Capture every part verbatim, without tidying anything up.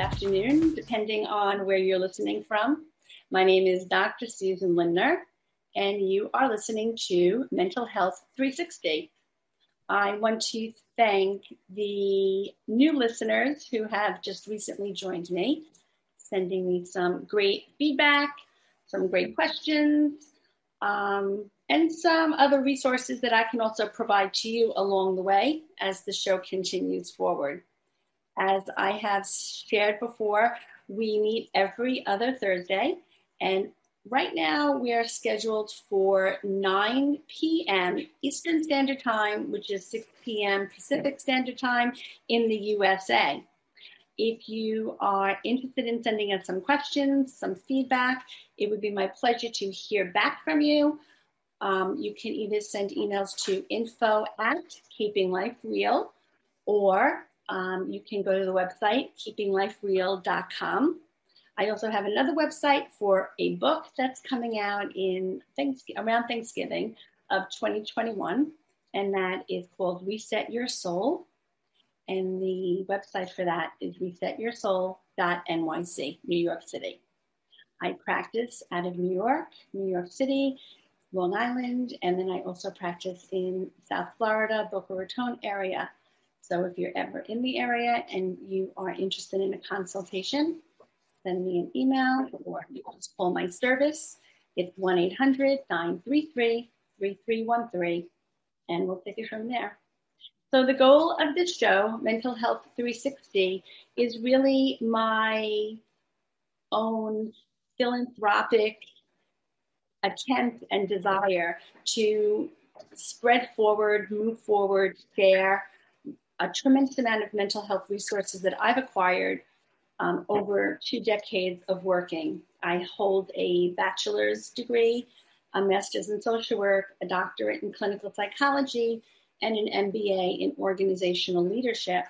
afternoon, depending on where you're listening from. My name is Doctor Susan Lindner, and you are listening to Mental Health three sixty. I want to thank the new listeners who have just recently joined me, sending me some great feedback, some great questions, um, and some other resources that I can also provide to you along the way as the show continues forward. As I have shared before, we meet every other Thursday, and right now we are scheduled for nine p.m. Eastern Standard Time, which is six p.m. Pacific Standard Time in the U S A. If you are interested in sending us some questions, some feedback, it would be my pleasure to hear back from you. Um, you can either send emails to info at keeping life real, or um, you can go to the website keeping life real dot com. I also have another website for a book that's coming out in thanks- around Thanksgiving of twenty twenty-one, and that is called Reset Your Soul. And the website for that is reset your soul dot N Y C, New York City. I practice out of New York, New York City, Long Island, and then I also practice in South Florida, Boca Raton area. So if you're ever in the area and you are interested in a consultation, send me an email or you can just call my service. It's one eight hundred nine three three three three one three, and we'll take it from there. So the goal of this show, Mental Health three sixty, is really my own philanthropic attempt and desire to spread forward, move forward, share a tremendous amount of mental health resources that I've acquired um, over two decades of working. I hold a bachelor's degree, a master's in social work, a doctorate in clinical psychology, and an M B A in organizational leadership.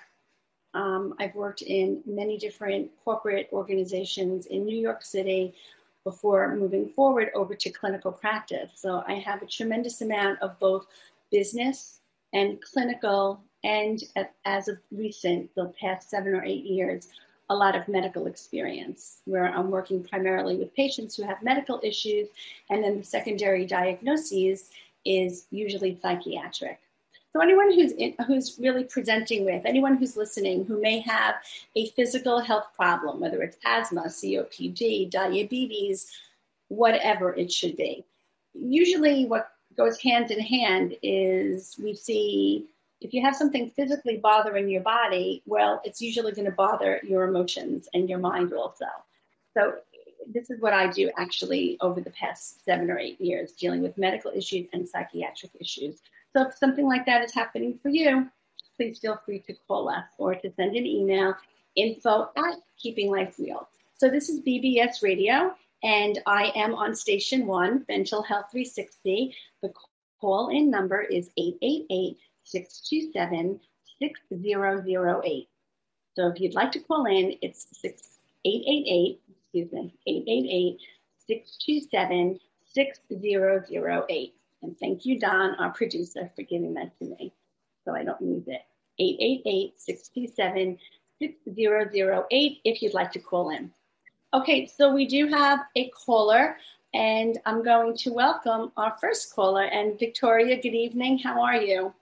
Um, I've worked in many different corporate organizations in New York City before moving forward over to clinical practice. So I have a tremendous amount of both business and clinical, and as of recent, the past seven or eight years, a lot of medical experience, where I'm working primarily with patients who have medical issues, and then the secondary diagnoses is usually psychiatric. So anyone who's in, who's really presenting with, anyone who's listening who may have a physical health problem, whether it's asthma, C O P D, diabetes, whatever it should be. Usually what goes hand in hand is we see if you have something physically bothering your body, well, it's usually going to bother your emotions and your mind also. So this is what I do actually over the past seven or eight years, dealing with medical issues and psychiatric issues. So if something like that is happening for you, please feel free to call us or to send an email, info at Keeping Life Real. So this is B B S Radio, and I am on Station one, Mental Health three sixty. The call-in number is eight eight eight, six two seven, six zero zero eight. So if you'd like to call in, it's eight eight eight, excuse me, eight eight eight, six two seven, six zero zero eight. And thank you, Don, our producer, for giving that to me, so I don't lose it. eight eight eight, six two seven, six zero zero eight if you'd like to call in. Okay, so we do have a caller, and I'm going to welcome our first caller. And Victoria, good evening. How are you?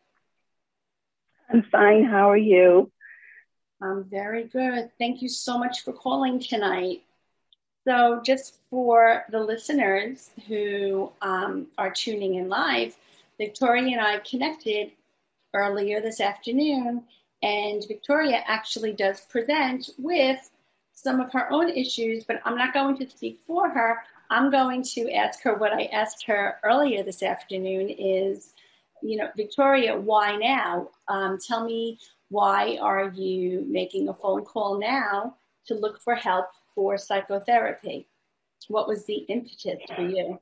I'm fine. How are you? I'm very good. Thank you so much for calling tonight. So just for the listeners who um, are tuning in live, Victoria and I connected earlier this afternoon, and Victoria actually does present with some of her own issues, but I'm not going to speak for her. I'm going to ask her what I asked her earlier this afternoon is, you know, Victoria, why now? Um, tell me, why are you making a phone call now to look for help for psychotherapy? What was the impetus for you?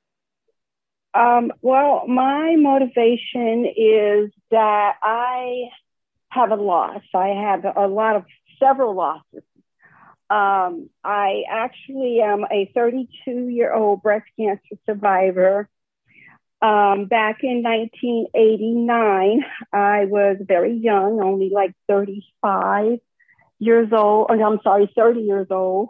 Um, well, my motivation is that I have a loss. I have a lot of several losses. Um, I actually am a thirty-two-year-old breast cancer survivor. Um, back in nineteen eighty-nine, I was very young, only like thirty-five years old. Oh, I'm sorry, thirty years old.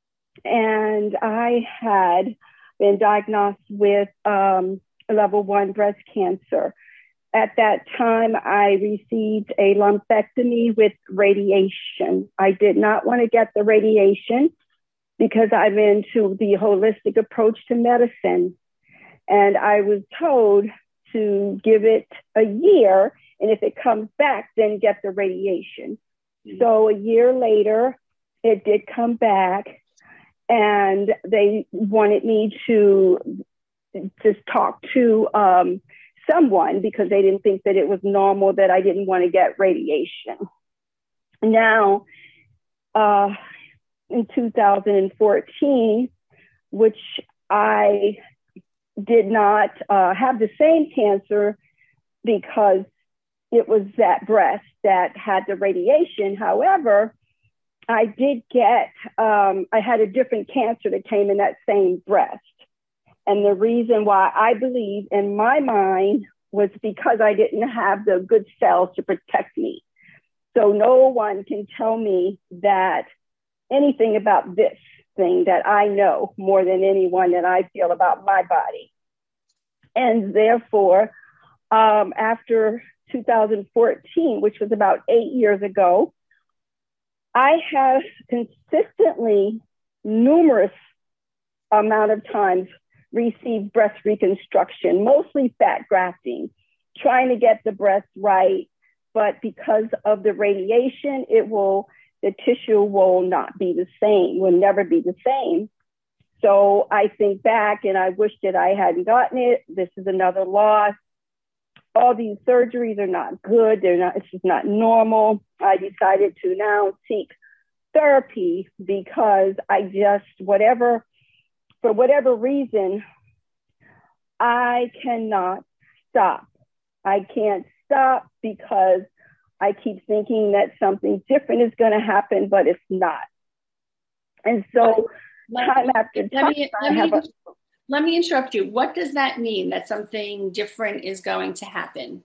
And I had been diagnosed with um, level one breast cancer. At that time, I received a lumpectomy with radiation. I did not want to get the radiation because I'm into the holistic approach to medicine. And I was told to give it a year, and if it comes back, then get the radiation. Mm-hmm. So a year later, it did come back, and they wanted me to just talk to um, someone because they didn't think that it was normal that I didn't want to get radiation. Now, uh, in two thousand fourteen, which I did not uh, have the same cancer because it was that breast that had the radiation. However, I did get, um, I had a different cancer that came in that same breast. And the reason why I believe in my mind was because I didn't have the good cells to protect me. So no one can tell me that anything about this thing that I know more than anyone that I feel about my body. And therefore, um, after two thousand fourteen, which was about eight years ago, I have consistently, numerous amount of times received breast reconstruction, mostly fat grafting, trying to get the breast right. But because of the radiation, it will, the tissue will not be the same, will never be the same. So I think back and I wish that I hadn't gotten it. This is another loss. All these surgeries are not good. They're not, it's just not normal. I decided to now seek therapy because I just, whatever, for whatever reason, I cannot stop. I can't stop because I keep thinking that something different is going to happen, but it's not. And so let, time after let time, me, I let, have me, a, let me interrupt you. What does that mean, that something different is going to happen?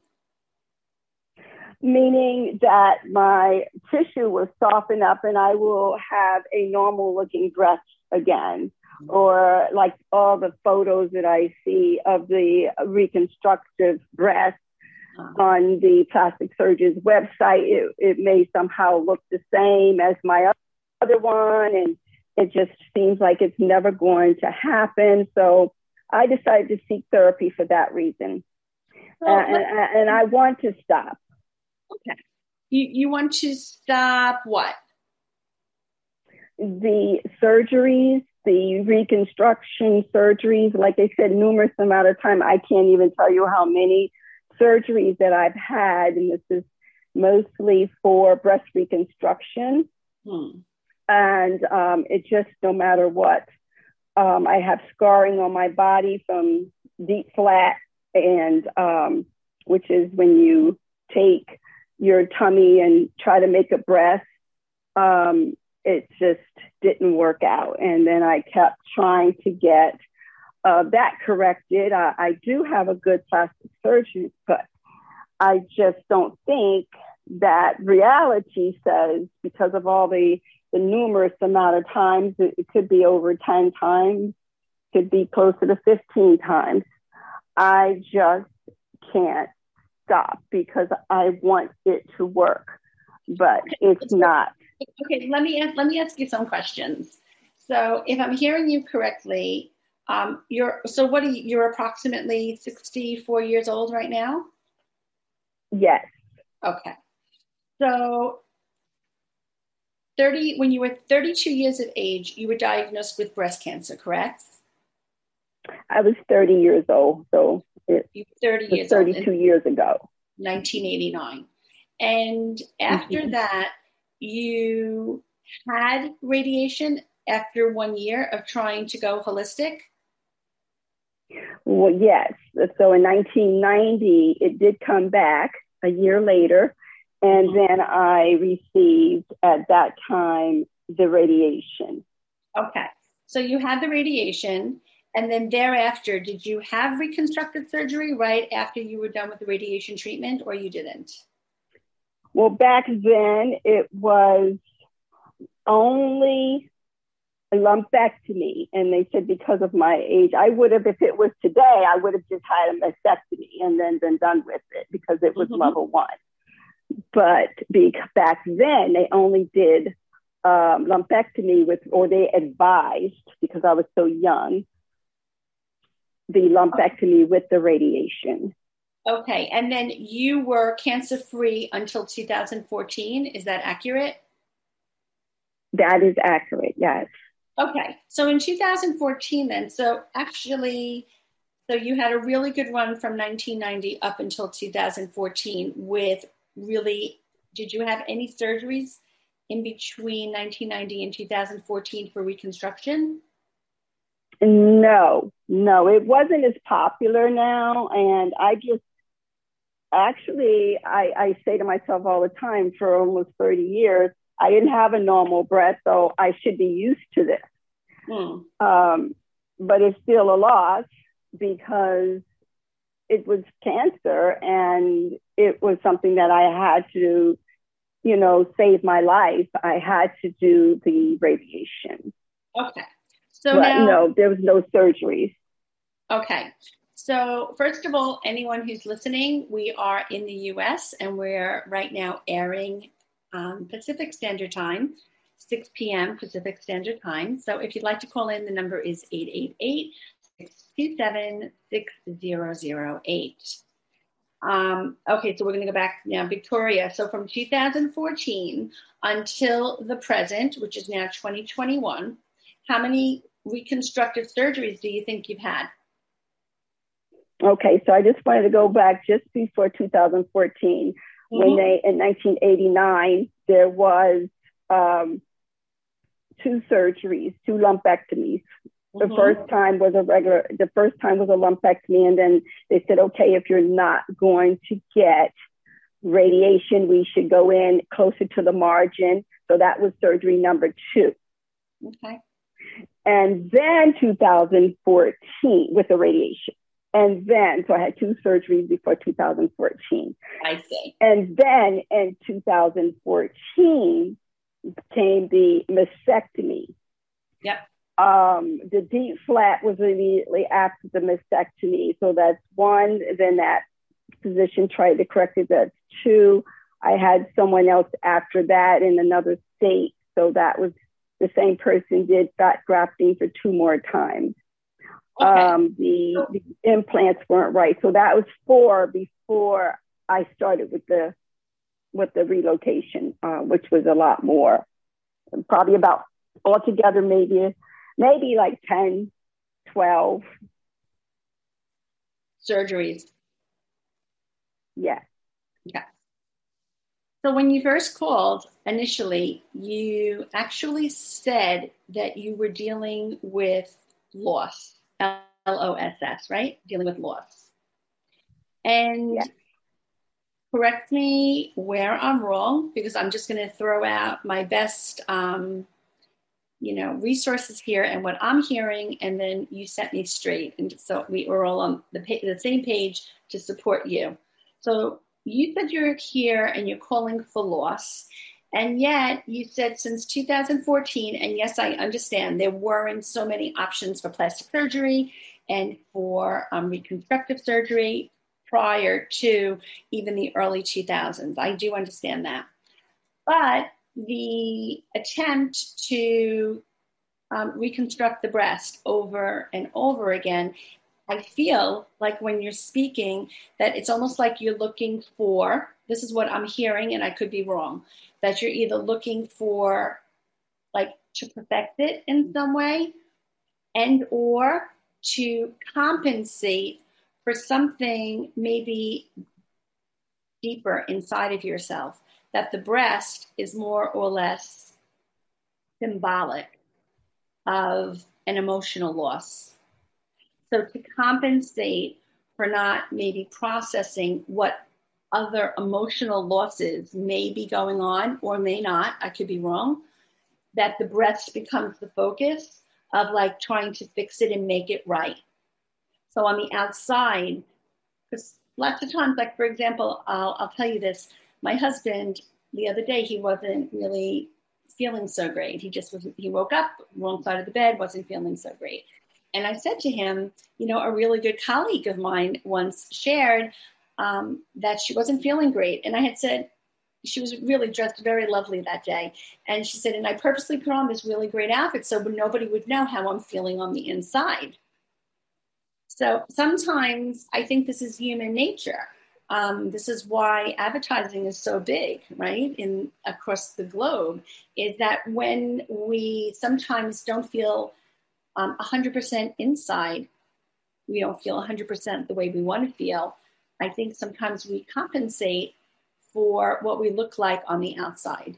Meaning that my tissue will soften up and I will have a normal looking breast again. Or like all the photos that I see of the reconstructive breast on the plastic surgeon's website, it, it may somehow look the same as my other one. And it just seems like it's never going to happen. So I decided to seek therapy for that reason. Well, uh, and, and I want to stop. Okay. You, you want to stop what? The surgeries, the reconstruction surgeries, like I said, numerous amount of time. I can't even tell you how many surgeries that I've had. And this is mostly for breast reconstruction. Hmm. And um, it just, no matter what, um, I have scarring on my body from deep flat, and um, which is when you take your tummy and try to make a breast. Um, it just didn't work out. And then I kept trying to get uh, that corrected. I, I do have a good plastic surgeon, but I just don't think that reality says, because of all the, the numerous amount of times, it, it could be over ten times, could be closer to fifteen times. I just can't stop because I want it to work, but it's not. Okay, let me ask, let me ask you some questions. So if I'm hearing you correctly, um, you're, so what are you, you're approximately sixty-four years old right now? Yes. Okay. So thirty, when you were thirty-two years of age, you were diagnosed with breast cancer, correct? I was thirty years old, so it you were thirty was years thirty-two old years ago. nineteen eighty-nine. And after mm-hmm. that, you had radiation after one year of trying to go holistic? Well, yes. So in nineteen ninety, it did come back a year later. And mm-hmm. then I received at that time the radiation. Okay. So you had the radiation. And then thereafter, did you have reconstructive surgery right after you were done with the radiation treatment, or you didn't? Well, back then it was only a lumpectomy. And they said because of my age, I would have, if it was today, I would have just had a mastectomy and then been done with it because it was mm-hmm. level one. But be, back then, they only did um, lumpectomy with, or they advised, because I was so young, the lumpectomy with the radiation. Okay. And then you were cancer-free until two thousand fourteen. Is that accurate? That is accurate, yes. Okay. So in two thousand fourteen then, so actually, so you had a really good run from nineteen ninety up until two thousand fourteen with really, did you have any surgeries in between nineteen ninety and two thousand fourteen for reconstruction? No, no, it wasn't as popular now. And I just, actually, I, I say to myself all the time, for almost thirty years, I didn't have a normal breast, so I should be used to this. Mm. Um, but it's still a loss because it was cancer and it was something that I had to, you know, save my life. I had to do the radiation. Okay. So but now, no, there was no surgeries. Okay. So first of all, anyone who's listening, we are in the U S and we're right now airing um, Pacific Standard Time, six p.m. Pacific Standard Time. So if you'd like to call in, the number is eight eight eight, six two seven, six zero zero eight. Um, okay, so we're going to go back now. Victoria, so from two thousand fourteen until the present, which is now twenty twenty-one, how many reconstructive surgeries do you think you've had? Okay, so I just wanted to go back just before two thousand fourteen, mm-hmm. when they, in nineteen eighty-nine, there was um, two surgeries, two lumpectomies. The mm-hmm. first time was a regular, the first time was a lumpectomy. And then they said, okay, if you're not going to get radiation, we should go in closer to the margin. So that was surgery number two. Okay. And then two thousand fourteen with the radiation. And then, so I had two surgeries before two thousand fourteen. I see. And then in two thousand fourteen came the mastectomy. Yep. Um, the deep flat was immediately after the mastectomy. So that's one. Then that physician tried to correct it. That's two. I had someone else after that in another state. So that was the same person did fat grafting for two more times. Okay. Um, the, the implants weren't right. So that was four before I started with the with the relocation, uh, which was a lot more. Probably about altogether maybe maybe like ten, twelve surgeries. Yeah. Okay. So when you first called initially, you actually said that you were dealing with loss. L O S S, right? Dealing with loss. And yeah. Correct me where I'm wrong, because I'm just going to throw out my best, um, you know, resources here and what I'm hearing, and then you set me straight. And so we were all on the, pa- the same page to support you. So you said you're here and you're calling for loss. And yet you said since two thousand fourteen, and yes, I understand there weren't so many options for plastic surgery and for um, reconstructive surgery prior to even the early two thousands. I do understand that. But the attempt to um, reconstruct the breast over and over again, I feel like when you're speaking that it's almost like you're looking for, this is what I'm hearing, and I could be wrong, that you're either looking for like to perfect it in some way and or to compensate for something maybe deeper inside of yourself, that the breast is more or less symbolic of an emotional loss. So to compensate for not maybe processing what other emotional losses may be going on or may not, I could be wrong, that the breast becomes the focus of like trying to fix it and make it right. So on the outside, because lots of times, like for example, I'll, I'll tell you this, my husband, the other day, he wasn't really feeling so great. He just was, he woke up, wrong side of the bed, wasn't feeling so great. And I said to him, you know, a really good colleague of mine once shared um, that she wasn't feeling great. And I had said, she was really dressed very lovely that day. And she said, and I purposely put on this really great outfit so nobody would know how I'm feeling on the inside. So sometimes I think this is human nature. Um, this is why advertising is so big, right, in across the globe, is that when we sometimes don't feel um, one hundred percent inside, we don't feel one hundred percent the way we want to feel. I think sometimes we compensate for what we look like on the outside.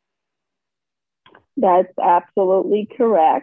That's absolutely correct.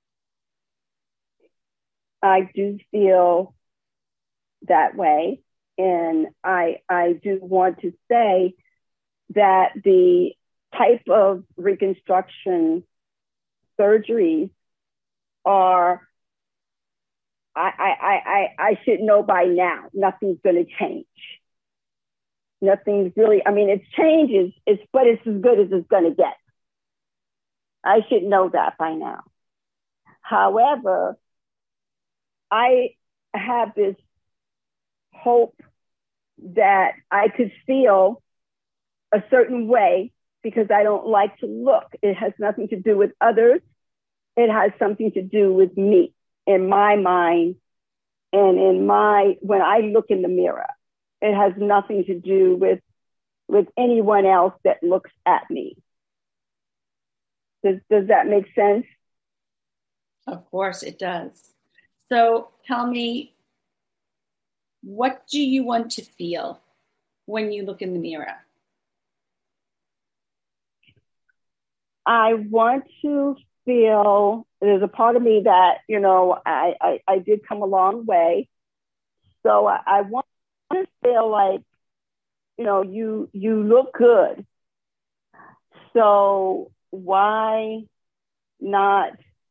I do feel that way. And I, I do want to say that the type of reconstruction surgeries are, I, I, I, I should know by now, nothing's going to change. Nothing's really, I mean, it's changes, it's, but it's as good as it's going to get. I should know that by now. However, I have this hope that I could feel a certain way because I don't like to look. It has nothing to do with others. It has something to do with me, in my mind, and in my, when I look in the mirror. It has nothing to do with, with anyone else that looks at me. Does, does that make sense? Of course it does. So tell me, what do you want to feel when you look in the mirror? I want to feel, there's a part of me that, you know, I, I, I did come a long way. So I, I want to feel like, you know, you, you look good. So why not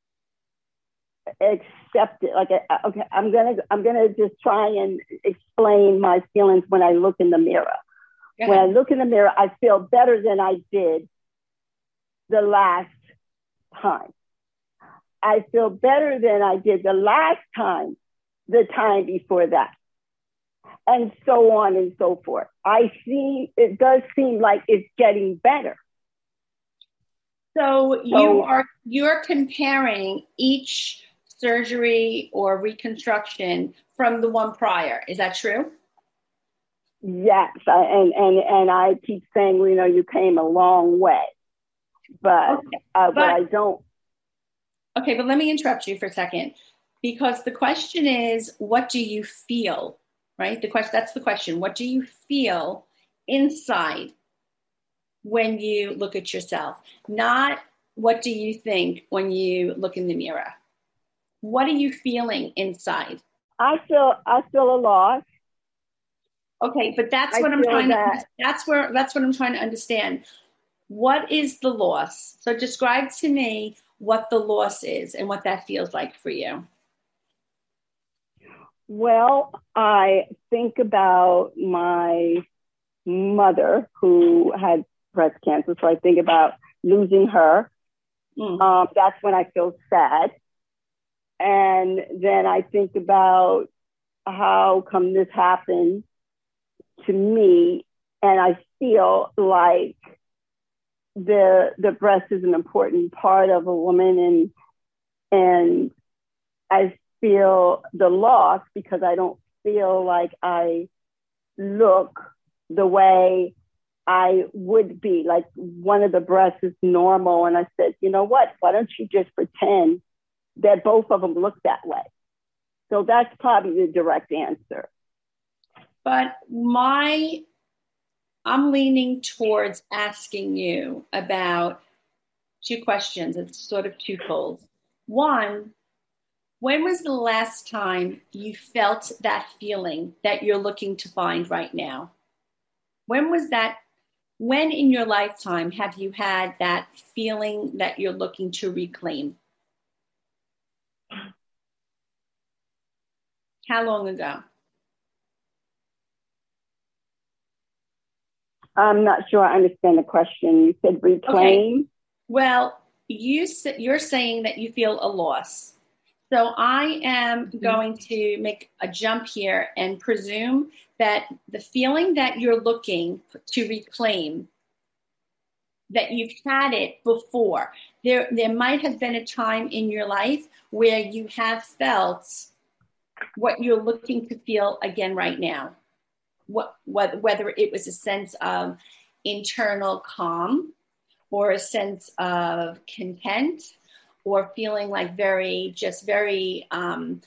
accept it? Like, okay, I'm gonna, I'm gonna just try and explain my feelings when I look in the mirror. When I look in the mirror, I feel better than I did the last time. I feel better than I did the last time, the time before that, and so on and so forth. I see, it does seem like it's getting better. So, so you are, you're comparing each surgery or reconstruction from the one prior. Is that true? Yes. I, and, and, and I keep saying, you know, you came a long way, but, okay. uh, but, but I don't. Okay, but let me interrupt you for a second, because the question is, what do you feel, right? The question, that's the question. What do you feel inside when you look at yourself? Not what do you think when you look in the mirror? What are you feeling inside? I feel, I feel a loss. Okay, but that's I what I'm trying that. to, that's where, that's what I'm trying to understand. What is the loss? So describe to me what the loss is and what that feels like for you. Well, I think about my mother who had breast cancer. So I think about losing her. Mm. Um, that's when I feel sad. And then I think about how come this happened to me. And I feel like the the breast is an important part of a woman, and and I feel the loss because I don't feel like I look the way I would be. Like one of the breasts is normal, and I said, you know what? Why don't you just pretend that both of them look that way? So that's probably the direct answer. But my I'm leaning towards asking you about two questions. It's sort of twofold. One, when was the last time you felt that feeling that you're looking to find right now? When was that? When in your lifetime have you had that feeling that you're looking to reclaim? How long ago? I'm not sure I understand the question. You said reclaim? Well, you s- you're saying that you feel a loss. So I am Mhm. going to make a jump here and presume that the feeling that you're looking to reclaim, that you've had it before. There, there might have been a time in your life where you have felt what you're looking to feel again right now. What, what, whether it was a sense of internal calm or a sense of content or feeling like very, just very, um,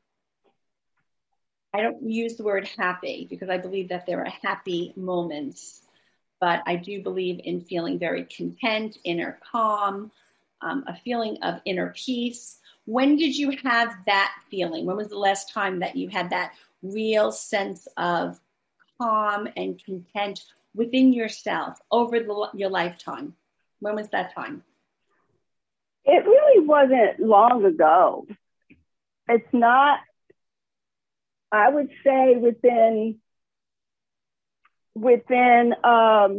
I don't use the word happy because I believe that there are happy moments, but I do believe in feeling very content, inner calm, um, a feeling of inner peace. When did you have that feeling? When was the last time that you had that real sense of calm and content within yourself over the, your lifetime? When was that time? It really wasn't long ago. It's not, I would say within, within, um,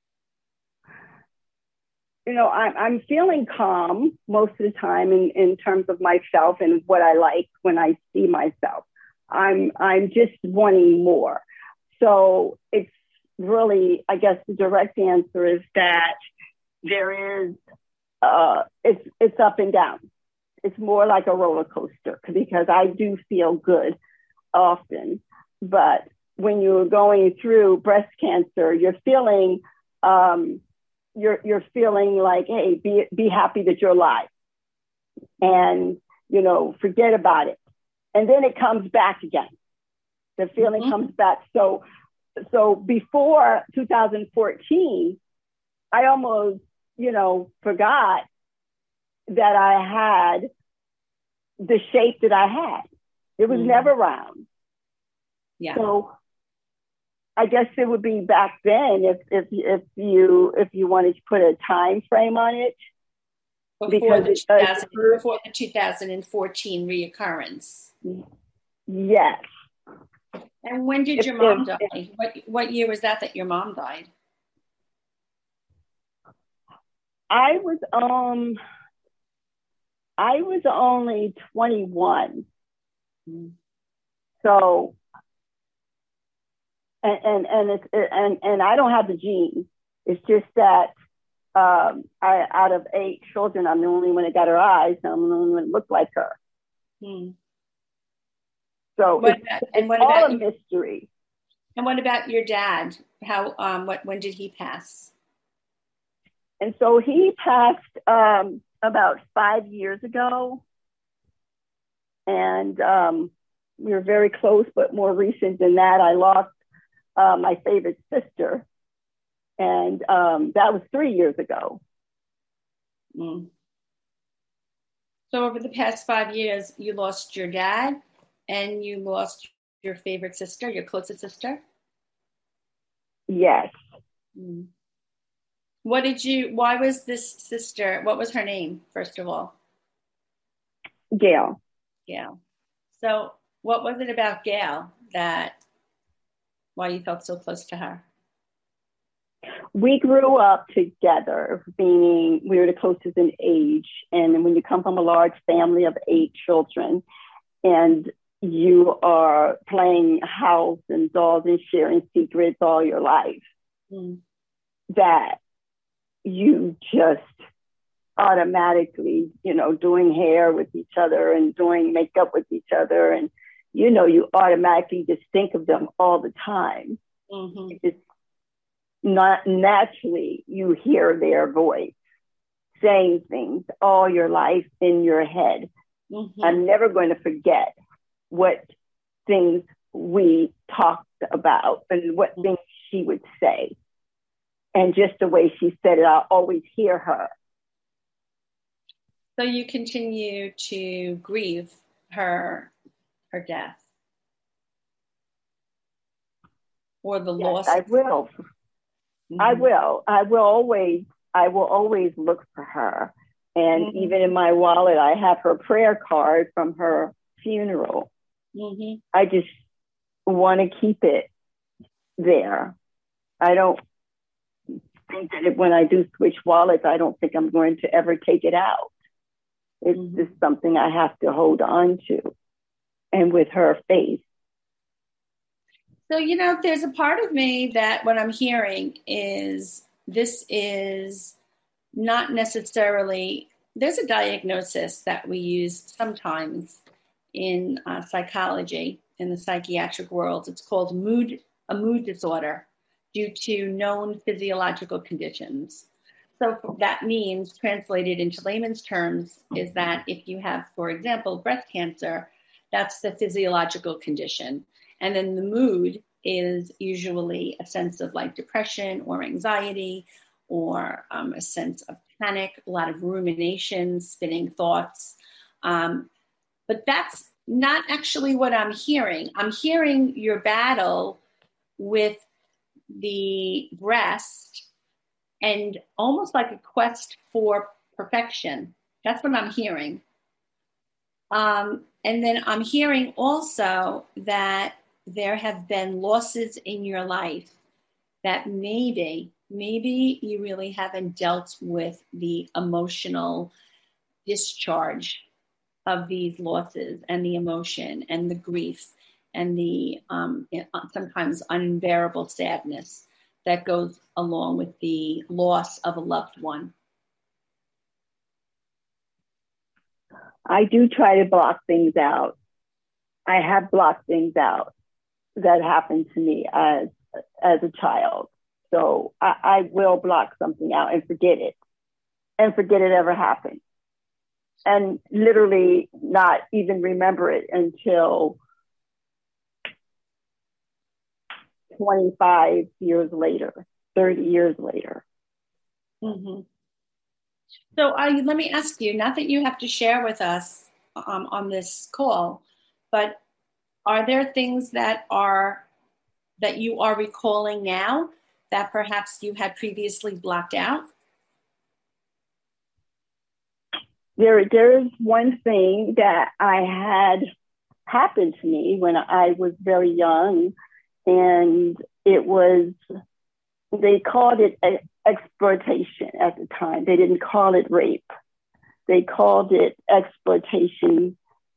you know, I'm, I'm feeling calm most of the time in, in terms of myself and what I like when I see myself. I'm, I'm just wanting more. So it's really, I guess the direct answer is that there is, uh, it's, it's up and down. It's more like a roller coaster because I do feel good often. But when you're going through breast cancer, you're feeling, um, you're, you're feeling like, hey, be, be happy that you're alive and, you know, forget about it. And then it comes back again. The feeling mm-hmm. comes back. So, so before two thousand fourteen, I almost, you know, forgot that I had the shape that I had. It was mm. never round. Yeah. So I guess it would be back then if if if you if you wanted to put a time frame on it. Before the, two thousand, uh, before the two thousand fourteen reoccurrence. Yes. And when did if, your mom if, die? If, what what year was that that your mom died? I was um I was only twenty-one. Mm. So and and and it's and and I don't have the genes. It's just that um, I out of eight children, I'm the only one that got her eyes, and I'm the only one that looked like her. Hmm. So what it's, about, it's and what all about a your, mystery. And what about your dad? How um what when did he pass? And so he passed um, about five years ago, and um, we were very close. But more recent than that, I lost uh, my favorite sister, and um, that was three years ago. Mm. So over the past five years, you lost your dad, and you lost your favorite sister, your closest sister. Yes. Mm. What did you? Why was this sister? What was her name, first of all? Gail. Gail. So, what was it about Gail that why you felt so close to her? We grew up together, meaning we were the closest in age. And when you come from a large family of eight children, and you are playing house and dolls and sharing secrets all your life, mm. that you just automatically, you know, doing hair with each other and doing makeup with each other. And, you know, you automatically just think of them all the time. Mm-hmm. It's not naturally, you hear their voice saying things all your life in your head. Mm-hmm. I'm never going to forget what things we talked about and what mm-hmm. things she would say. And just the way she said it, I'll always hear her. So you continue to grieve her, her death, or the yes, loss. I will. Mm-hmm. I will. I will always. I will always look for her. And mm-hmm. even in my wallet, I have her prayer card from her funeral. Mm-hmm. I just want to keep it there. I don't. think that if, when I do switch wallets, I don't think I'm going to ever take it out. It's Mm-hmm. just something I have to hold on to. And with her face. So, you know, there's a part of me that what I'm hearing is this is not necessarily, there's a diagnosis that we use sometimes in uh, psychology, in the psychiatric world. It's called mood, a mood disorder due to known physiological conditions. So that means, translated into layman's terms, is that if you have, for example, breast cancer, that's the physiological condition. And then the mood is usually a sense of like depression or anxiety or um, a sense of panic, a lot of rumination, spinning thoughts. Um, but that's not actually what I'm hearing. I'm hearing your battle with the breast and almost like a quest for perfection. That's what I'm hearing. Um, and then I'm hearing also that there have been losses in your life that maybe, maybe you really haven't dealt with the emotional discharge of these losses and the emotion and the grief and the um, sometimes unbearable sadness that goes along with the loss of a loved one. I do try to block things out. I have blocked things out that happened to me as as a child. So I, I will block something out and forget it and forget it ever happened. And literally not even remember it until twenty-five years later, thirty years later. Mm-hmm. So uh, let me ask you, not that you have to share with us um, on this call, but are there things that are that you are recalling now that perhaps you had previously blocked out? There, there is one thing that I had happened to me when I was very young, and it was, they called it exploitation at the time. They didn't call it rape. They called it exploitation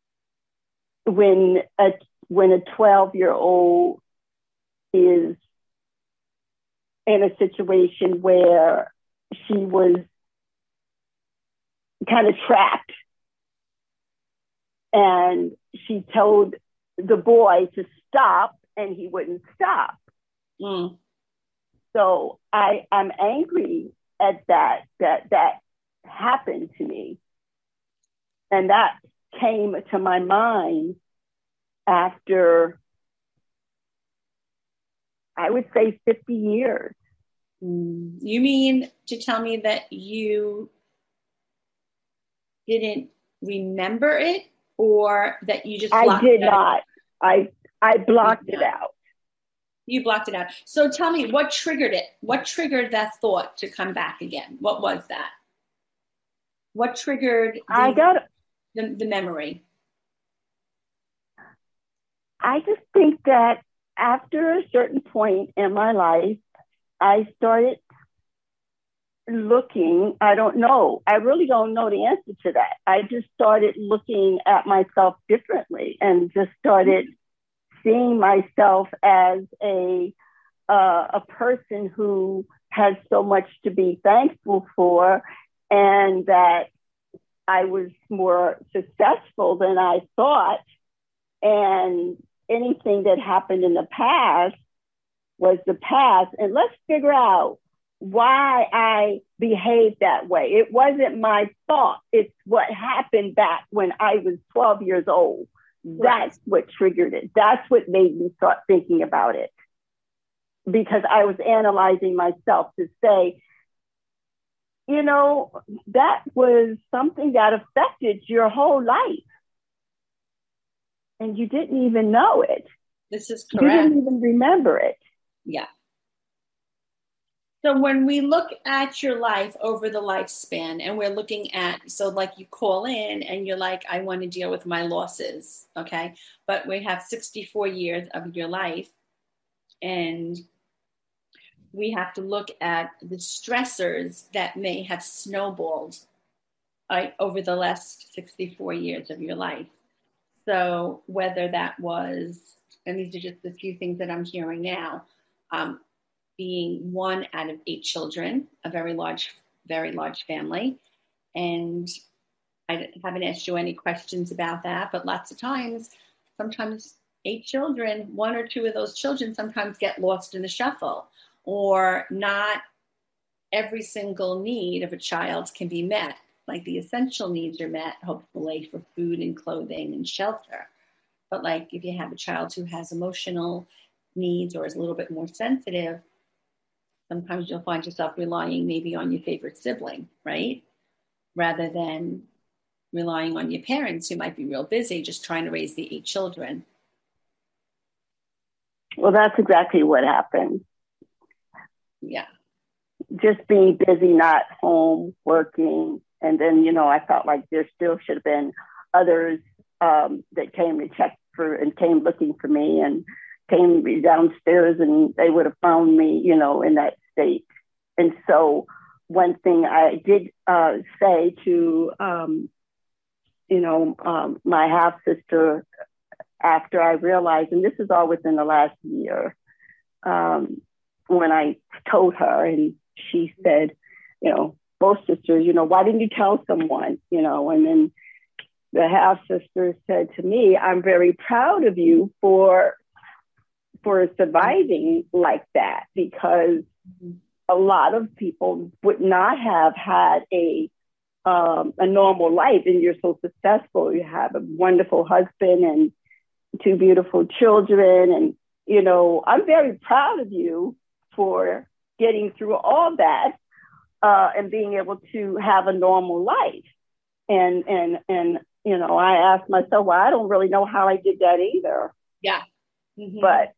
when a when a twelve-year-old is in a situation where she was kind of trapped, and she told the boy to stop, and he wouldn't stop. Mm. So I, I'm angry at that, that that happened to me. And that came to my mind after, I would say, fifty years. Mm. You mean to tell me that you didn't remember it, or that you just I did it not. I I blocked it out. You blocked it out. So tell me, what triggered it? What triggered that thought to come back again? What was that? What triggered the, I got the, the memory? I just think that after a certain point in my life, I started looking, I don't know, I really don't know the answer to that. I just started looking at myself differently and just started seeing myself as a uh, a person who has so much to be thankful for, and that I was more successful than I thought. And anything that happened in the past was the past. And let's figure out why I behaved that way. It wasn't my fault. It's what happened back when I was twelve years old. That's what triggered it. That's what made me start thinking about it. Because I was analyzing myself to say, you know, that was something that affected your whole life. And you didn't even know it. This is correct. You didn't even remember it. Yeah. So when we look at your life over the lifespan, and we're looking at, so like you call in and you're like, I want to deal with my losses, okay? But we have sixty-four years of your life. And we have to look at the stressors that may have snowballed right, over the last sixty-four years of your life. So whether that was, and these are just a few things that I'm hearing now, um, being one out of eight children, a very large, very large family. And I haven't asked you any questions about that, but lots of times, sometimes eight children, one or two of those children sometimes get lost in the shuffle, or not every single need of a child can be met. Like the essential needs are met, hopefully, for food and clothing and shelter. But like if you have a child who has emotional needs or is a little bit more sensitive, sometimes you'll find yourself relying maybe on your favorite sibling, right? Rather than relying on your parents who might be real busy just trying to raise the eight children. Well, that's exactly what happened. Yeah. Just being busy, not home, working. And then, you know, I felt like there still should have been others um, that came to check for and came looking for me and came downstairs, and they would have found me, you know, in that state. And so one thing I did uh, say to, um, you know, um, my half sister after I realized, and this is all within the last year, um, when I told her, and she said, you know, both sisters, you know, why didn't you tell someone, you know? And then the half sister said to me, I'm very proud of you for for surviving like that, because a lot of people would not have had a um, a normal life, and you're so successful. You have a wonderful husband and two beautiful children, and you know, I'm very proud of you for getting through all that uh, and being able to have a normal life. And and and you know, I asked myself, well, I don't really know how I did that either. Yeah. Mm-hmm. But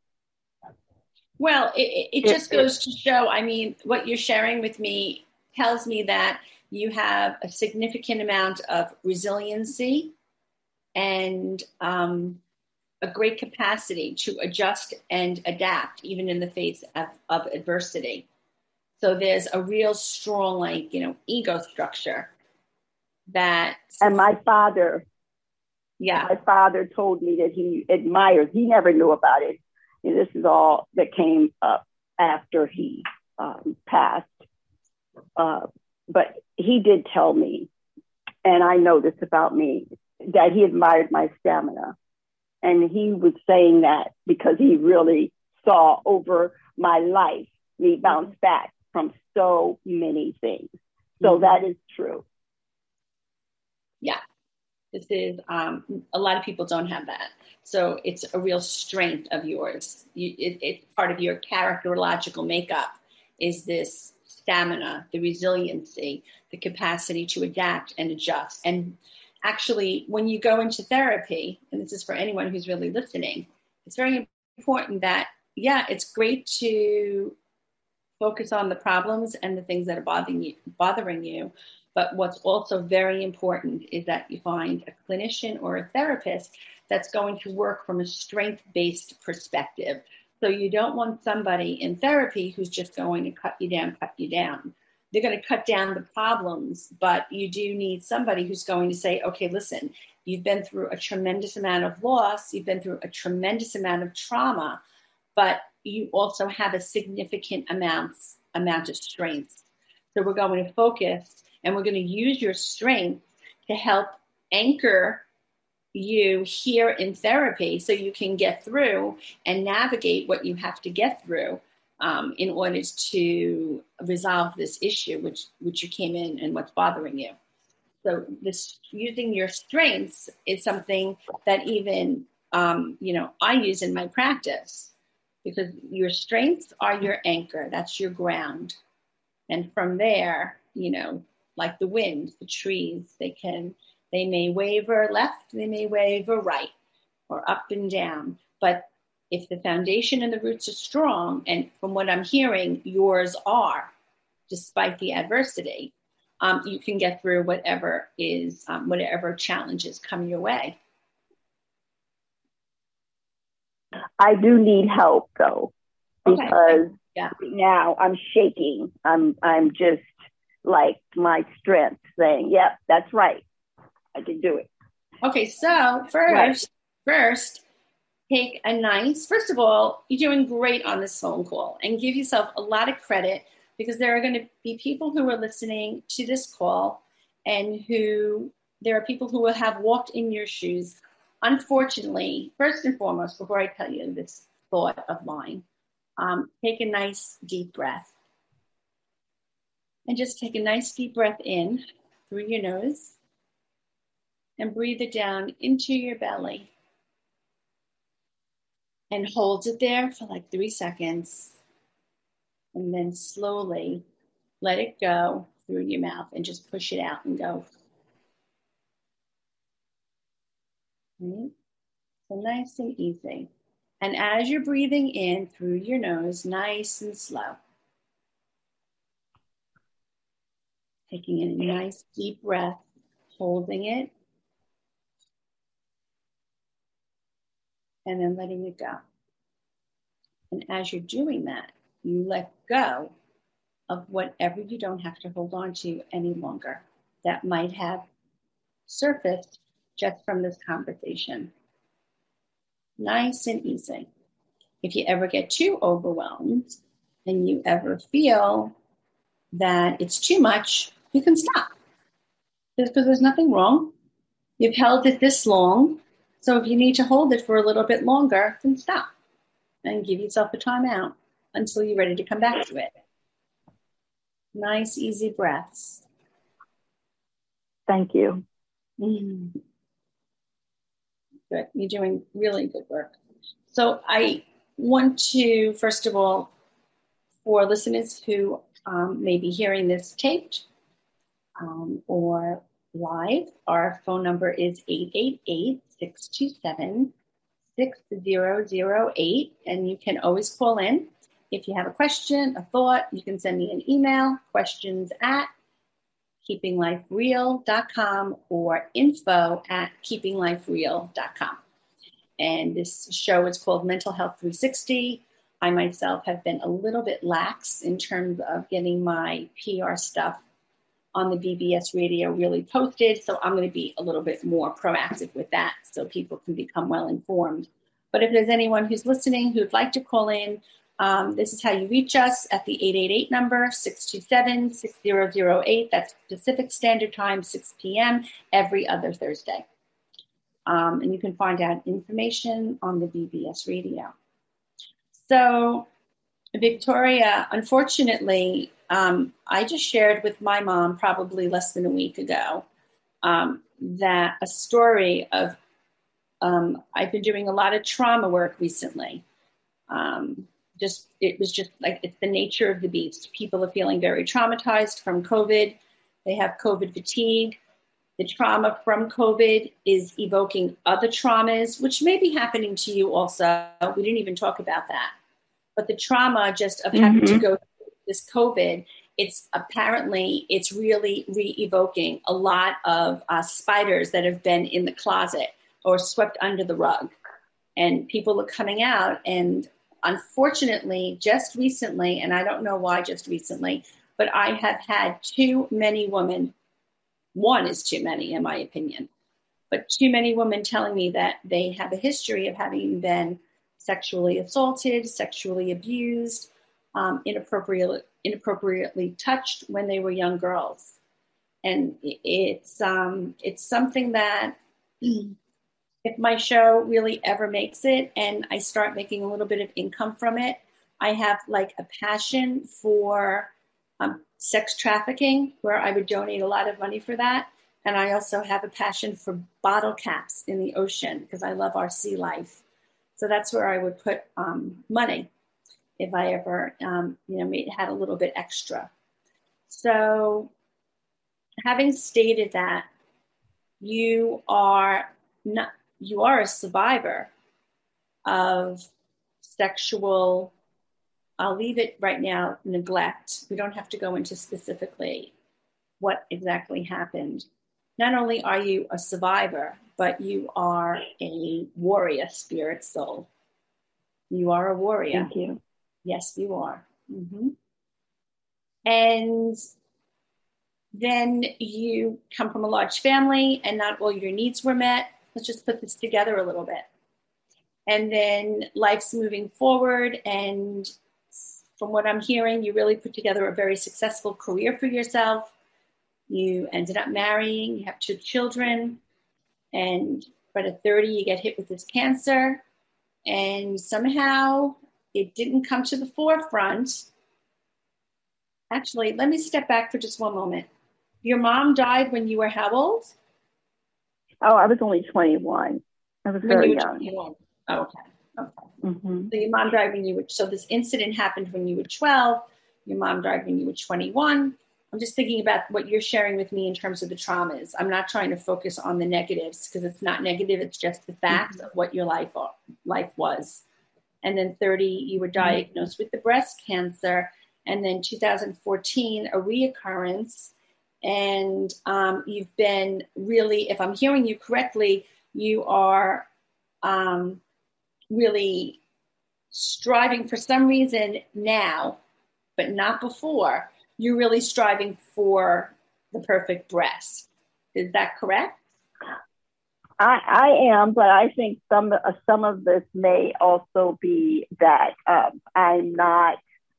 well, it, it just it, goes to show, I mean, what you're sharing with me tells me that you have a significant amount of resiliency and um, a great capacity to adjust and adapt, even in the face of, of adversity. So there's a real strong, like, you know, ego structure that. And my father, yeah, my father told me that he admires, he never knew about it. And this is all that came up after he um, passed. Uh, but he did tell me, and I know this about me, that he admired my stamina. And he was saying that because he really saw over my life me bounce back from so many things. So mm-hmm. that is true. Yeah. This is, um, a lot of people don't have that. So it's a real strength of yours. You, it, it's part of your characterological makeup is this stamina, the resiliency, the capacity to adapt and adjust. And actually, when you go into therapy, and this is for anyone who's really listening, it's very important that, yeah, it's great to focus on the problems and the things that are bothering you, bothering you. But what's also very important is that you find a clinician or a therapist that's going to work from a strength-based perspective. So you don't want somebody in therapy who's just going to cut you down, cut you down. They're going to cut down the problems, but you do need somebody who's going to say, okay, listen, you've been through a tremendous amount of loss, you've been through a tremendous amount of trauma, but you also have a significant amount, amount of strength. So we're going to focus and we're going to use your strength to help anchor you here in therapy so you can get through and navigate what you have to get through um, in order to resolve this issue, which, which you came in and what's bothering you. So this using your strengths is something that even, um, you know, I use in my practice, because your strengths are your anchor. That's your ground. And from there, you know, like the wind, the trees, they can, they may waver left, they may waver right, or up and down. But if the foundation and the roots are strong, and from what I'm hearing, yours are, despite the adversity, um, you can get through whatever is, um, whatever challenges come your way. I do need help, though, because, okay. Yeah. Now I'm shaking. I'm I'm just like my strength saying, yep, that's right. I can do it. Okay, so first, right. first, take a nice, first of all, you're doing great on this phone call, and give yourself a lot of credit, because there are going to be people who are listening to this call, and who, there are people who will have walked in your shoes. Unfortunately, first and foremost, before I tell you this thought of mine, um, take a nice deep breath. And just take a nice deep breath in through your nose and breathe it down into your belly. And hold it there for like three seconds. And then slowly let it go through your mouth and just push it out and go. Right? So nice and easy. And as you're breathing in through your nose, nice and slow, taking in a nice deep breath, holding it, and then letting it go. And as you're doing that, you let go of whatever you don't have to hold on to any longer that might have surfaced just from this conversation. Nice and easy. If you ever get too overwhelmed and you ever feel that it's too much, you can stop. Because there's nothing wrong. You've held it this long. So if you need to hold it for a little bit longer, then stop and give yourself a timeout until you're ready to come back to it. Nice, easy breaths. Thank you. Mm-hmm. Good. You're doing really good work. So I want to, first of all, for listeners who um, may be hearing this taped um, or live, our phone number is eight eight eight, six two seven, six zero zero eight, and you can always call in. If you have a question, a thought, you can send me an email, questions at keeping life real dot com or info at keeping life real dot com. And this show is called Mental Health three sixty. I myself have been a little bit lax in terms of getting my P R stuff on the B B S radio really posted. So I'm going to be a little bit more proactive with that so people can become well informed. But if there's anyone who's listening who'd like to call in, um, this is how you reach us at the eight eight eight number, six two seven, six zero zero eight. That's Pacific Standard Time, six p.m. every other Thursday. Um, and you can find out information on the B B S radio. So, Victoria, unfortunately, um, I just shared with my mom probably less than a week ago um, that a story of, um, I've been doing a lot of trauma work recently. Um, just it was just like, it's the nature of the beast. People are feeling very traumatized from COVID. They have COVID fatigue. The trauma from COVID is evoking other traumas, which may be happening to you also. We didn't even talk about that. But the trauma just of having mm-hmm. to go through this COVID, it's apparently, it's really re-evoking a lot of uh, spiders that have been in the closet or swept under the rug. And people are coming out, and unfortunately, just recently, and I don't know why just recently, but I have had too many women. One is too many, in my opinion, but too many women telling me that they have a history of having been sexually assaulted, sexually abused, um, inappropriately, inappropriately touched when they were young girls. And it's um, it's something that if my show really ever makes it and I start making a little bit of income from it, I have like a passion for um, sex trafficking, where I would donate a lot of money for that. And I also have a passion for bottle caps in the ocean because I love our sea life. So that's where I would put um, money if I ever, um, you know, made, had a little bit extra. So having stated that, you are not, you are a survivor of sexual, I'll leave it right now, neglect. We don't have to go into specifically what exactly happened. Not only are you a survivor, but you are a warrior spirit soul. You are a warrior. Thank you. Yes, you are. Mm-hmm. And then you come from a large family and not all your needs were met. Let's just put this together a little bit. And then life's moving forward. And from what I'm hearing, you really put together a very successful career for yourself. You ended up marrying, you have two children, and but at thirty, you get hit with this cancer. And somehow it didn't come to the forefront. Actually, let me step back for just one moment. Your mom died when you were how old? Oh, I was only twenty-one. I was when very you were young. twenty-one. Oh, okay. Okay. Mm-hmm. So your mom died when you were, so this incident happened when you were twelve. Your mom died when you were twenty-one. I'm just thinking about what you're sharing with me in terms of the traumas. I'm not trying to focus on the negatives because it's not negative. It's just the fact mm-hmm. of what your life, life was. And then thirty, you were diagnosed mm-hmm. with the breast cancer. And then two thousand fourteen, a reoccurrence. And um, you've been really, if I'm hearing you correctly, you are um, really striving for some reason now, but not before. You're really striving for the perfect breast. Is that correct? I, I am, but I think some uh, some of this may also be that um, I'm not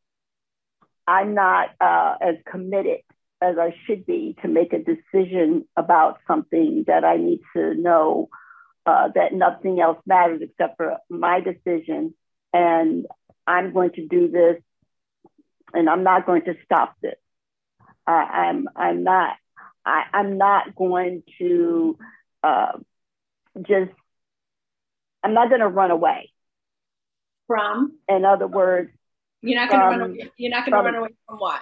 I'm not uh, as committed as I should be to make a decision about something that I need to know uh, that nothing else matters except for my decision, and I'm going to do this, and I'm not going to stop this. Uh, I'm I'm not I, I'm not going to uh, just I'm not going to run away from. In other words, you're not going to run away. You're not going to run away from what?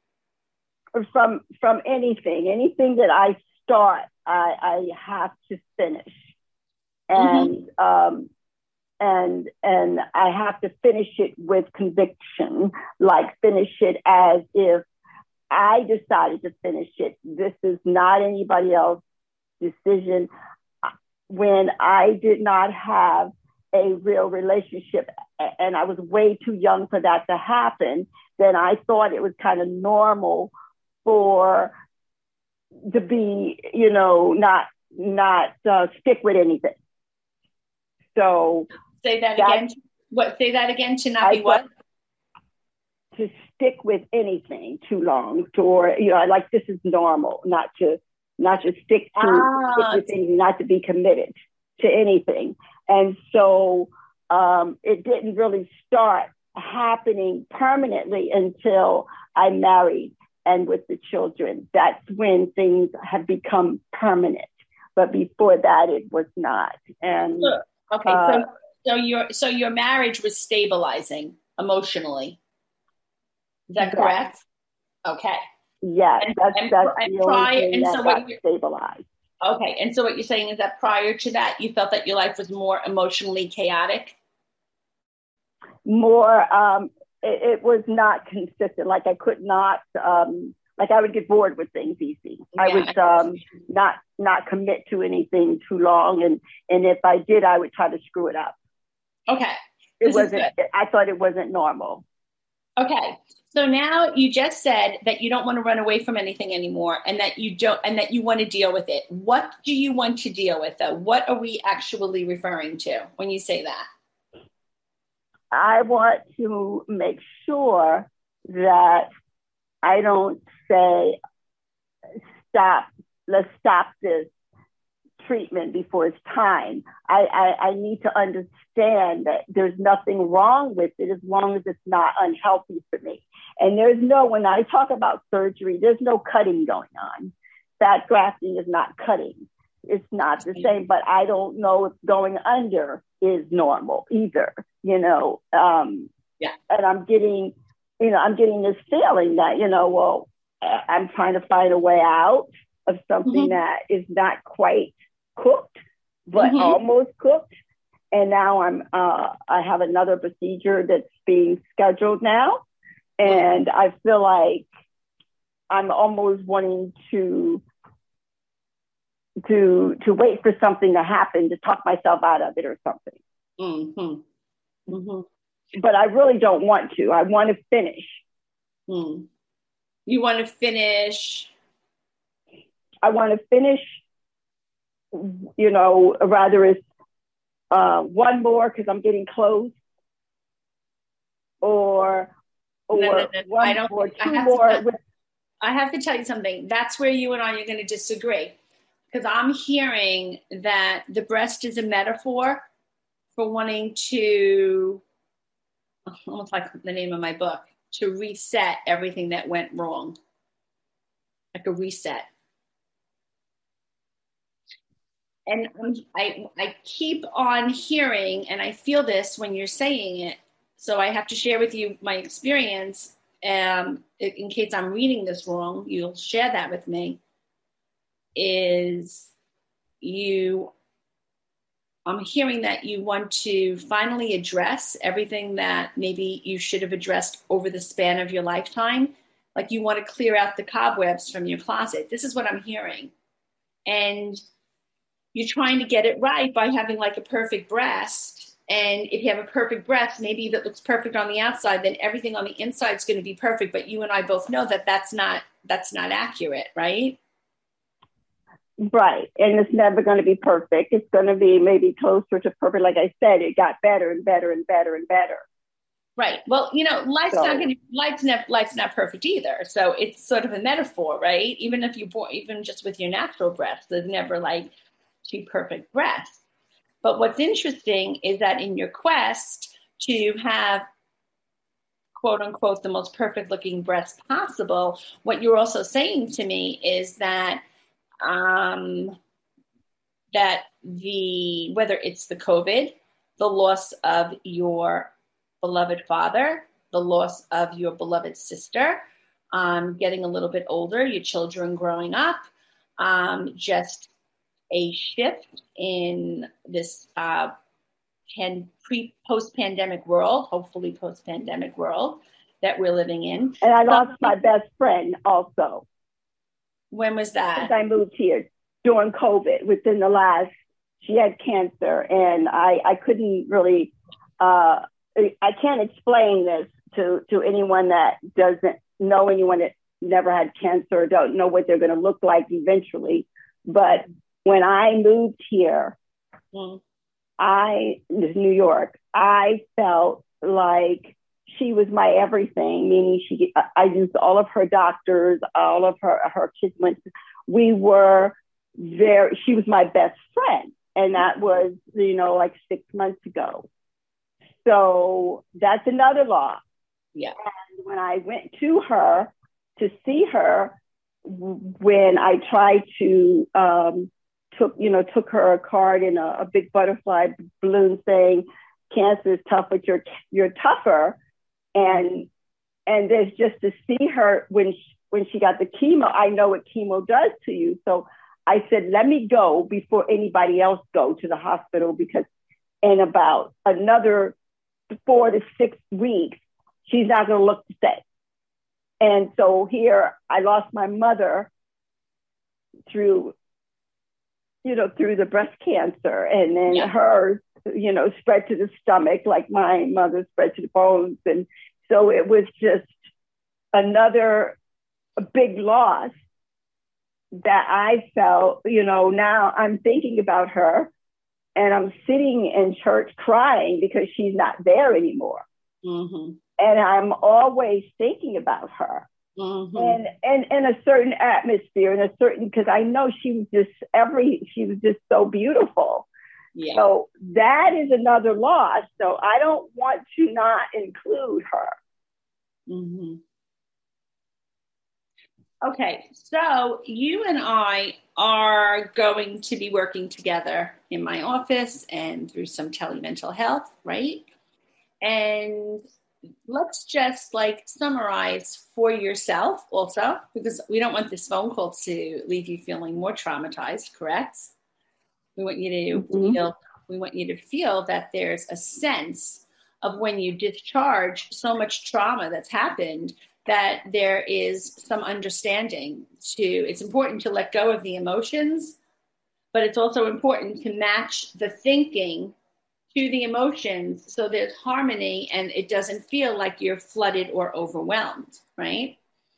From from anything, anything that I start, I, I have to finish, and mm-hmm. um, and and I have to finish it with conviction, like finish it as if I decided to finish it. This is not anybody else's decision. When I did not have a real relationship and I was way too young for that to happen, then I thought it was kind of normal for to be, you know, not not uh, stick with anything. So say that again. What? Say that again. To not be what? To stick with anything too long, to, or you know, like this is normal, not to not to stick to ah. stick with anything, not to be committed to anything. And so um, it didn't really start happening permanently until I married and with the children. That's when things have become permanent. But before that, it was not. And sure. Okay, uh, so so your so your marriage was stabilizing emotionally. Is that correct? Yes. Okay. Yes, and, that's and, that's and the only prior, thing and that so got what stabilized. Okay, and so what you're saying is that prior to that, you felt that your life was more emotionally chaotic? More, um, it, it was not consistent. Like I could not, um, like I would get bored with things easy. Yeah. I would um, not not commit to anything too long, and and if I did, I would try to screw it up. Okay, it this wasn't. I thought it wasn't normal. Okay, so now you just said that you don't want to run away from anything anymore, and that you don't, and that you want to deal with it. What do you want to deal with, though? What are we actually referring to when you say that? I want to make sure that I don't say, stop, let's stop this treatment before it's time. I, I, I need to understand that there's nothing wrong with it as long as it's not unhealthy for me. And there's no, when I talk about surgery, there's no cutting going on. Fat grafting is not cutting. It's not the same, but I don't know if going under is normal either, you know. Um, yeah. And I'm getting, you know, I'm getting this feeling that, you know, well, I'm trying to find a way out of something mm-hmm. that is not quite cooked, but mm-hmm. almost cooked. And now I'm, uh, I have another procedure that's being scheduled now. And mm-hmm. I feel like I'm almost wanting to, to, to wait for something to happen to talk myself out of it or something. Mm-hmm. Mm-hmm. but I really don't want to. I want to finish. Hmm. You want to finish? I want to finish, you know, rather it's uh, one more because I'm getting close, or or No, no, no. one I don't. or I two have more. to, With, I have to tell you something. That's where you and I are going to disagree, because I'm hearing that the breast is a metaphor for wanting to, almost like the name of my book, to reset everything that went wrong, like a reset. And I, I keep on hearing, and I feel this when you're saying it, so I have to share with you my experience. Um, in case I'm reading this wrong, you'll share that with me. Is you, I'm hearing that you want to finally address everything that maybe you should have addressed over the span of your lifetime. Like you want to clear out the cobwebs from your closet. This is what I'm hearing. And you're trying to get it right by having like a perfect breast. And if you have a perfect breast, maybe if it looks perfect on the outside, then everything on the inside is going to be perfect. But you and I both know that that's not, that's not accurate, right? right. And it's never going to be perfect. It's going to be maybe closer to perfect. Like I said, it got better and better and better and better. Right. Well, you know, life's So, not going to, life's not, life's not perfect either. So it's sort of a metaphor, right? Even if you born, even just with your natural breast, there's never like two perfect breasts. But what's interesting is that in your quest to have, quote unquote, the most perfect looking breast possible, what you're also saying to me is that um, that the, whether it's the COVID, the loss of your beloved father, the loss of your beloved sister, um, getting a little bit older, your children growing up, um, just a shift in this uh, pan, pre post pandemic world, hopefully post pandemic world that we're living in. and I lost so, my best friend also. When was that? Since I moved here during COVID, within the last, she had cancer, and I, I couldn't really, uh, I can't explain this to, to anyone that doesn't know anyone that never had cancer or don't know what they're going to look like eventually. But when I moved here, mm. I, New York, I felt like she was my everything, meaning she, I used all of her doctors, all of her, her kids went, we were very, she was my best friend. And that was, you know, like six months ago. So that's another loss. Yeah. And when I went to her to see her, when I tried to, um, took, you know, took her a card in a, a big butterfly balloon saying, cancer is tough, but you're, you're tougher. And, and there's just to see her when she, when she got the chemo, I know what chemo does to you. So I said, let me go before anybody else go to the hospital, because in about another four to six weeks, she's not going to look the same. And so here I lost my mother through, you know, through the breast cancer, and then yeah. hers, you know, spread to the stomach, like my mother spread to the bones. And so it was just another big loss that I felt, you know. Now I'm thinking about her and I'm sitting in church crying because she's not there anymore. Mm-hmm. And I'm always thinking about her. Mm-hmm. And and in a certain atmosphere, in a certain, because I know she was just every, she was just so beautiful. Yeah. So that is another loss. So I don't want to not include her. Mm-hmm. Okay, so you and I are going to be working together in my office and through some telemental health, right? And let's just like summarize for yourself also, because we don't want this phone call to leave you feeling more traumatized, correct? We want you to mm-hmm. feel, we want you to feel that there's a sense of when you discharge so much trauma that's happened, that there is some understanding to, it's important to let go of the emotions, but it's also important to match the thinking to the emotions, so there's harmony and it doesn't feel like you're flooded or overwhelmed, right?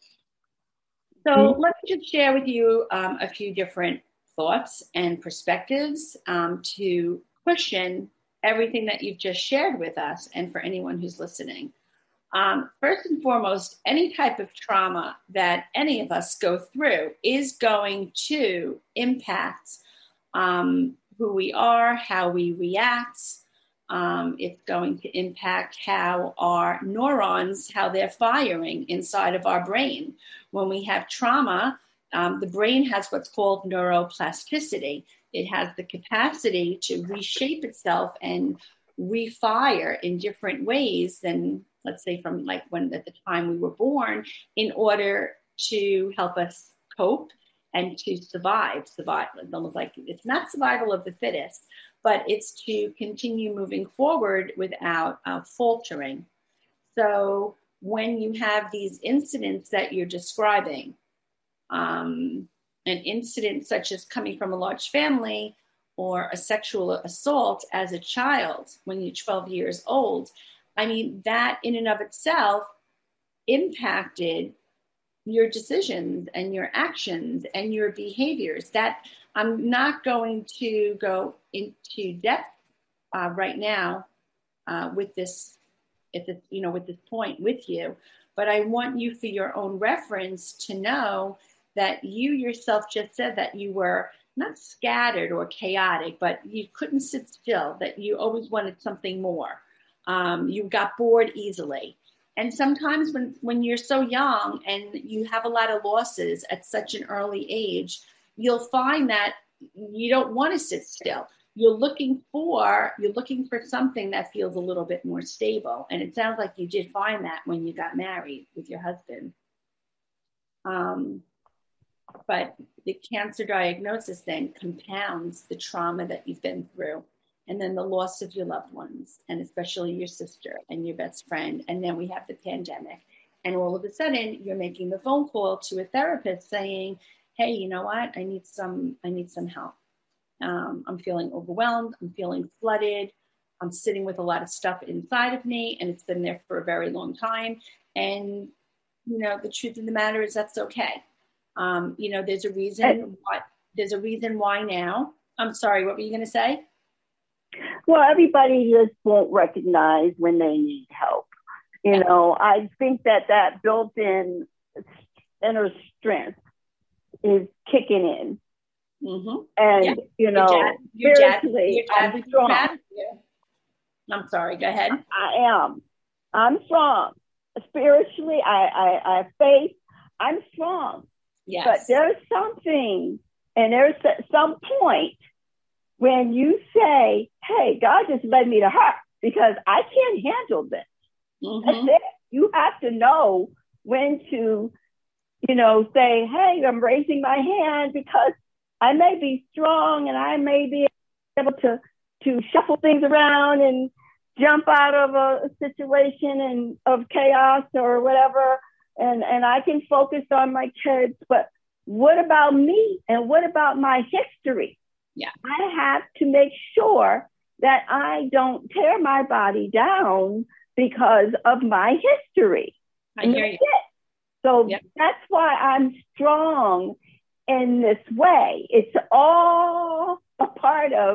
So mm-hmm. let me just share with you um, a few different thoughts and perspectives um, to cushion everything that you've just shared with us and for anyone who's listening. Um, first and foremost, any type of trauma that any of us go through is going to impact um, who we are, how we react. Um, it's going to impact how our neurons, how they're firing inside of our brain. When we have trauma, um, the brain has what's called neuroplasticity. It has the capacity to reshape itself and refire in different ways than, let's say, from like when at the time we were born, in order to help us cope and to survive. Survive. It's almost like it's not survival of the fittest, but it's to continue moving forward without uh, faltering. So when you have these incidents that you're describing, um, an incident such as coming from a large family or a sexual assault as a child when you're twelve years old, I mean, that in and of itself impacted your decisions and your actions and your behaviors. That I'm not going to go into depth uh, right now uh, with this, at this, you know, with this point with you, but I want you, for your own reference, to know that you yourself just said that you were not scattered or chaotic, but you couldn't sit still, that you always wanted something more. Um, you got bored easily. And sometimes when, when you're so young and you have a lot of losses at such an early age, you'll find that you don't want to sit still. You're looking for, you're looking for something that feels a little bit more stable. And it sounds like you did find that when you got married with your husband. Um, but the cancer diagnosis then compounds the trauma that you've been through. And then the loss of your loved ones, and especially your sister and your best friend. And then we have the pandemic. And all of a sudden, you're making the phone call to a therapist saying, hey, you know what? I need some, I need some help. Um, I'm feeling overwhelmed. I'm feeling flooded. I'm sitting with a lot of stuff inside of me, and it's been there for a very long time. And, you know, the truth of the matter is that's okay. Um, you know, there's a reason why, there's a reason why now. I'm sorry, what were you going to say? Well, everybody just won't recognize when they need help. You know, I think that that built-in inner strength is kicking in. Mm-hmm. And, yeah. you know, your dad, spiritually, your dad, I'm strong. Dad, yeah. I'm sorry, go ahead. I am. I'm strong. Spiritually, I, I, I have faith. I'm strong. Yes. But there's something, and there's some point when you say, hey, God just led me to her because I can't handle this. Mm-hmm. That's it. You have to know when to, you know, say, hey, I'm raising my hand because I may be strong and I may be able to, to shuffle things around and jump out of a situation and of chaos or whatever. And, and I can focus on my kids. But what about me? And what about my history? Yeah, I have to make sure that I don't tear my body down because of my history. I hear you. So yep. that's why I'm strong in this way. It's all a part of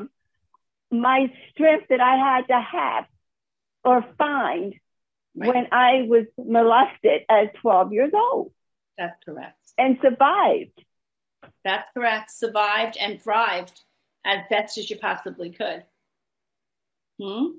my strength that I had to have or find right. when I was molested at twelve years old. That's correct. And survived. That's correct. Survived and thrived as best as you possibly could. Hmm?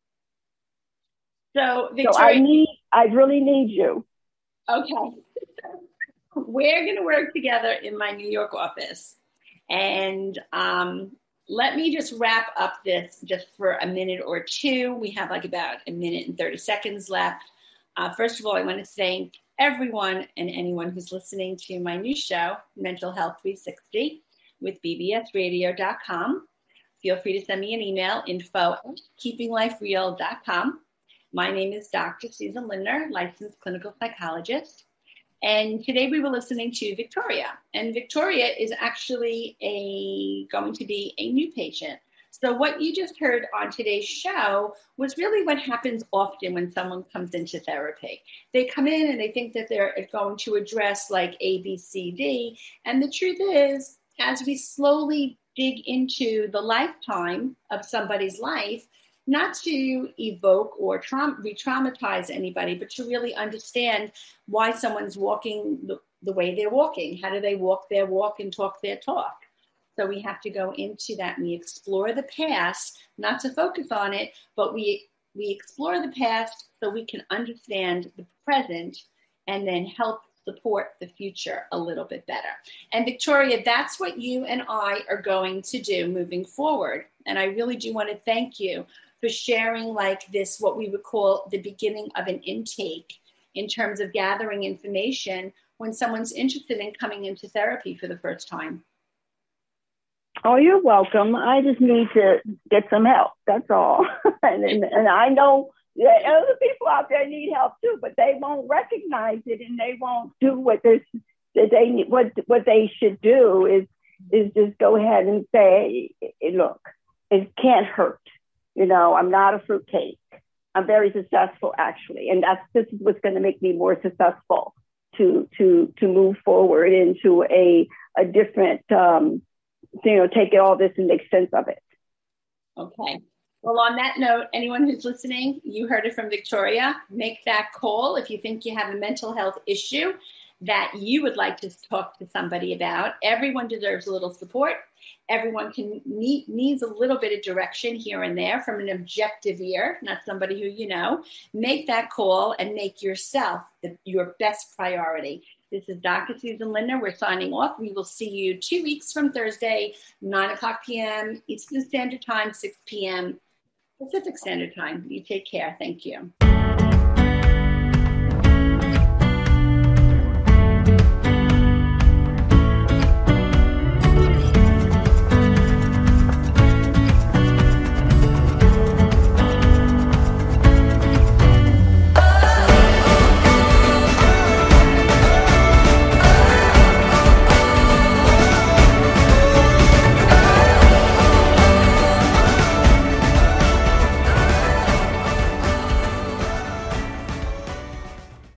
So, Victoria, so I need, I really need you. Okay. We're going to work together in my New York office. And um, let me just wrap up this just for a minute or two. We have like about a minute and thirty seconds left. Uh, first of all, I want to thank everyone and anyone who's listening to my new show, Mental Health three sixty, with B B S radio dot com. Feel free to send me an email, info at keeping life real dot com. My name is Doctor Susan Lindner, licensed clinical psychologist. And today we were listening to Victoria. And Victoria is actually a going to be a new patient So what you just heard on today's show was really what happens often when someone comes into therapy. They come in and they think that they're going to address like A, B, C, D. And the truth is, as we slowly dig into the lifetime of somebody's life, not to evoke or tra- re-traumatize anybody, but to really understand why someone's walking the, the way they're walking. How do they walk their walk and talk their talk? So we have to go into that and we explore the past, not to focus on it, but we we explore the past so we can understand the present and then help support the future a little bit better. And Victoria, that's what you and I are going to do moving forward. And I really do want to thank you for sharing like this, what we would call the beginning of an intake in terms of gathering information when someone's interested in coming into therapy for the first time. Oh, you're welcome. I just need to get some help. That's all. and, and and I know that other people out there need help too, but they won't recognize it and they won't do what this that they what what they should do is is just go ahead and say, look, it can't hurt. You know, I'm not a fruitcake. I'm very successful, actually, and that's this is what's going to make me more successful to to to move forward into a a different. Um, you know, take all this and make sense of it. Okay. Well, on that note, anyone who's listening, you heard it from Victoria. Make that call if you think you have a mental health issue that you would like to talk to somebody about. Everyone deserves a little support. Everyone can need, needs a little bit of direction here and there from an objective ear, not somebody who you know. Make that call and make yourself the, your best priority. This is Doctor Susan Lindner. We're signing off. We will see you two weeks from Thursday, nine o'clock p.m. Eastern Standard Time, six p.m. Pacific Standard Time. You take care. Thank you.